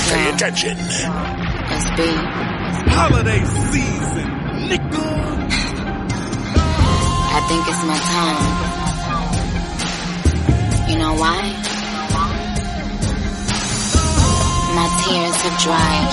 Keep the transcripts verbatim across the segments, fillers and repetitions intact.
Pay attention. S B. Holiday season, nigga. I think it's my time. You know why? My tears have dried.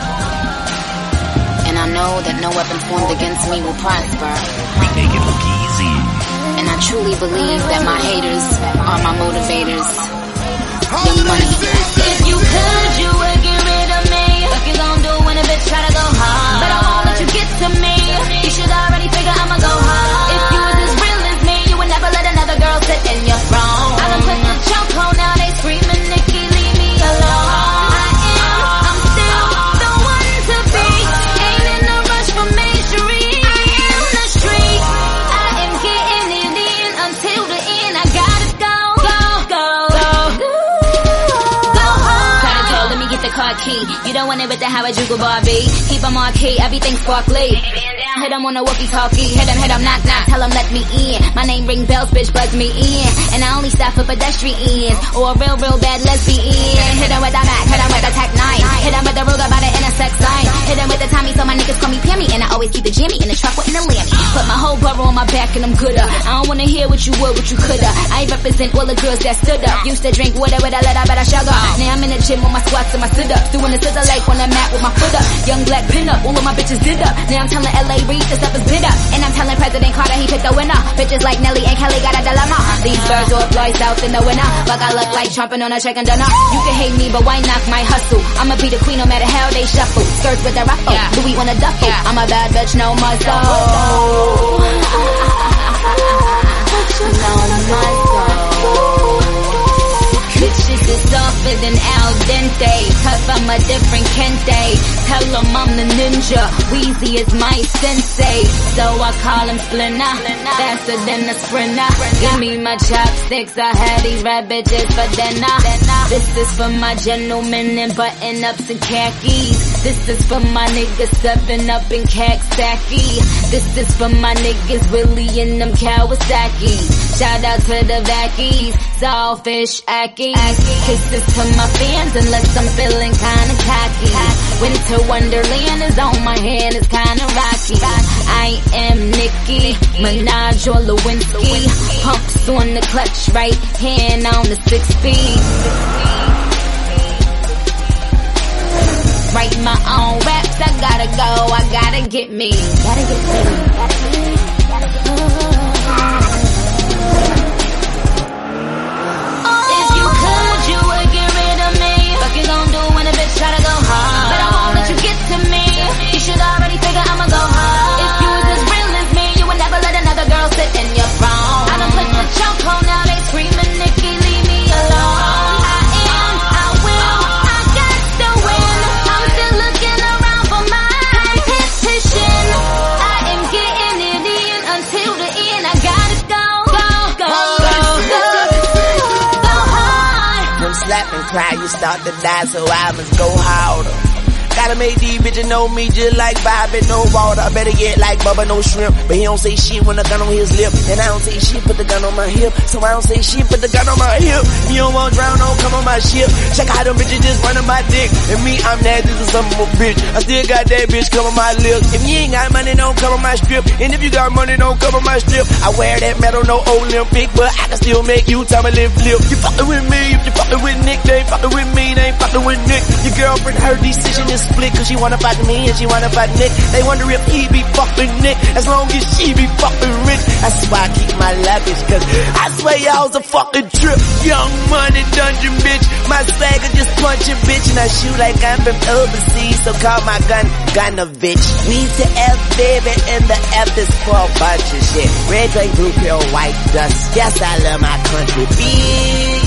And I know that no weapon formed against me will prosper. We make it look easy. And I truly believe that my haters are my motivators. Young Money. If you could, you would get rid of me. What you gon' do when a bitch try to go hard? But I won't let you get to me. You should already figure I'ma go hard. If you was as real as me, you would never let another girl sit in your throne. I done put the choke on, now they screaming, Nikki, leave me alone. I am, I'm still the one to be. Ain't in no rush for mastery. I am the street. I am getting it in until the end. I gotta go, go, go, go, go hard. Try to tell, let me get the car key. You don't want it with the Harajuku Barbie. Keep them on key, everything sparkly. Hit him on a walkie-talkie, hit him, hit him, knock, knock, tell him let me in. My name ring bells, bitch, buzz me in. And I only stop for pedestrians, or a real, real bad lesbian. Hit him with a Mac, hit him with a Tech nine. Hit him with the Ruger by the intersex line. Hit him with the Tommy, so my niggas call me Pammy. And I always keep the Jimmy in the truck with the Lammy. Put my whole borough on my back and I'm gooder. I don't wanna hear what you would, what you coulda. I represent all the girls that stood up. Used to drink water with a lead, I better sugar. Now I'm in the gym with my squats and my sit-ups. Doing the scissor leg on the mat with my foot up. Young black pin up, all of my bitches did up. Now I'm telling L A Reid this stuff is bid up. And I'm telling President Carter he picked the winner. Bitches like Nelly and Kelly got a dilemma. These birds all fly south in the winter, but I look like chomping on a chicken dinner. You can hate me, but why knock my hustle? I'ma be the queen no matter how they shuffle. Skirts with the ruffle, yeah. Louis on a duffel. Yeah. I'm a bad bitch, no muscle. No muscle. Bitches is softer than al dente. Cut from a different kente. Tell them I'm the ninja. Weezy is my sensei. So I call him Splinter. Faster than a sprinter. Give me my chopsticks. I had these red bitches for dinner. This is for my gentlemen in button ups and khakis. This is for my niggas seven up in Kaksaki. This is for my niggas Willie and them Kawasaki. Shout out to the vackies. Sawfish, Aki. Kisses to my fans unless I'm feeling kinda cocky. Winter Wonderland is on my hand, it's kinda rocky. I am Nicki Minaj or Lewinsky. Pumps on the clutch, right hand on the six speed. Write my own raps, I gotta go, I gotta get me. Gotta get me. Gotta get me. You gon' do when a bitch try to go hard? But I won't let you get to me. You should already figure I'ma go hard. If you was as real as me, you would never let another girl sit in your throne. I done put the choke on, now they screaming, Nikki, leave me alone. I am, I will, I got to win. I'm still looking around for my competition. I am getting it in until the end. I gotta go, go, go, go, go, go hard. From slap and cry, you start to die, so I must go harder. Gotta make these bitches know me just like Bobby, no water. Better get like Bubba, no shrimp. But he don't say shit when the gun on his lip. And I don't say shit, put the gun on my hip. So I don't say shit, put the gun on my hip. You don't want drown, don't come on my ship. Check out them bitches just running my dick. And me, I'm nasty to some more bitch. I still got that bitch come on my lips. If you ain't got money, don't come on my strip. And if you got money, don't come on my strip. I wear that metal, no Olympic, but I can still make you tumbling flip. You fucking with me, if you fucking with Nick, they ain't fucking with me, they ain't fucking with Nick. Your girlfriend, her decision is split, cause she wanna fight me and she wanna fight Nick. They wonder if he be fucking Nick, as long as she be fucking rich. That's why I keep my luggage, cause I swear y'all's a fucking trip. Young Money dungeon bitch, my swagger just punching bitch. And I shoot like I'm from overseas, so call my gun Gunovich. We the F baby and the F is for a bunch of shit. Red, green, blue pill, white dust. Yes, I love my country. Big